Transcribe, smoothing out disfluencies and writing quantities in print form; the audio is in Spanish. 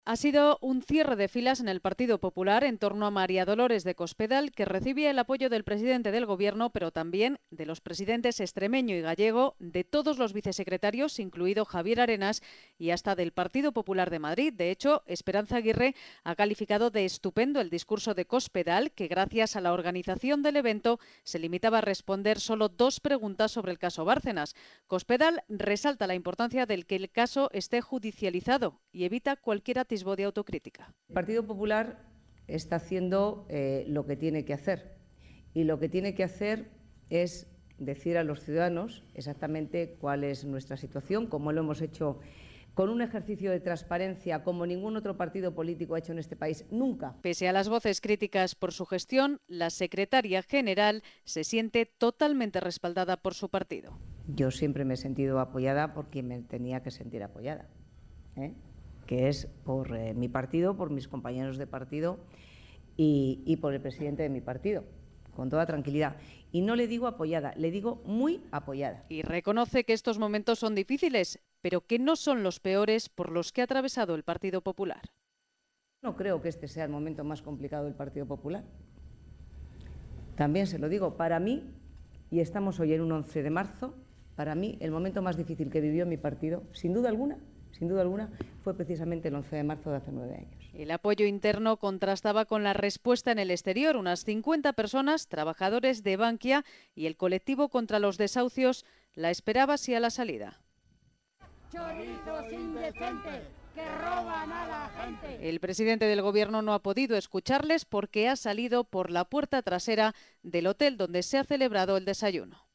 Ha sido un cierre de filas en el Partido Popular en torno a María Dolores de Cospedal, que recibía el apoyo del presidente del Gobierno, pero también de los presidentes extremeño y gallego, de todos los vicesecretarios, incluido Javier Arenas, y hasta del Partido Popular de Madrid. De hecho, Esperanza Aguirre ha calificado de estupendo el discurso de Cospedal, que gracias a la organización del evento se limitaba a responder solo 2 preguntas sobre el caso Bárcenas. Cospedal resalta la importancia del que el caso esté judicializado y evita cualquier atisbo de autocrítica. El Partido Popular está haciendo lo que tiene que hacer, y lo que tiene que hacer es decir a los ciudadanos exactamente cuál es nuestra situación, como lo hemos hecho con un ejercicio de transparencia como ningún otro partido político ha hecho en este país nunca. Pese a las voces críticas por su gestión, la secretaria general se siente totalmente respaldada por su partido. Yo siempre me he sentido apoyada por quien me tenía que sentir apoyada, que es por mi partido, por mis compañeros de partido y por el presidente de mi partido, con toda tranquilidad. Y no le digo apoyada, le digo muy apoyada. Y reconoce que estos momentos son difíciles, pero que no son los peores por los que ha atravesado el Partido Popular. No creo que este sea el momento más complicado del Partido Popular. También se lo digo, para mí, y estamos hoy en un 11 de marzo, para mí el momento más difícil que vivió mi partido, sin duda alguna, fue precisamente el 11 de marzo de hace 9 años. El apoyo interno contrastaba con la respuesta en el exterior. Unas 50 personas, trabajadores de Bankia y el colectivo contra los desahucios, la esperaba así a la salida. Chorizos indecentes que roban a la gente. El presidente del Gobierno no ha podido escucharles porque ha salido por la puerta trasera del hotel donde se ha celebrado el desayuno.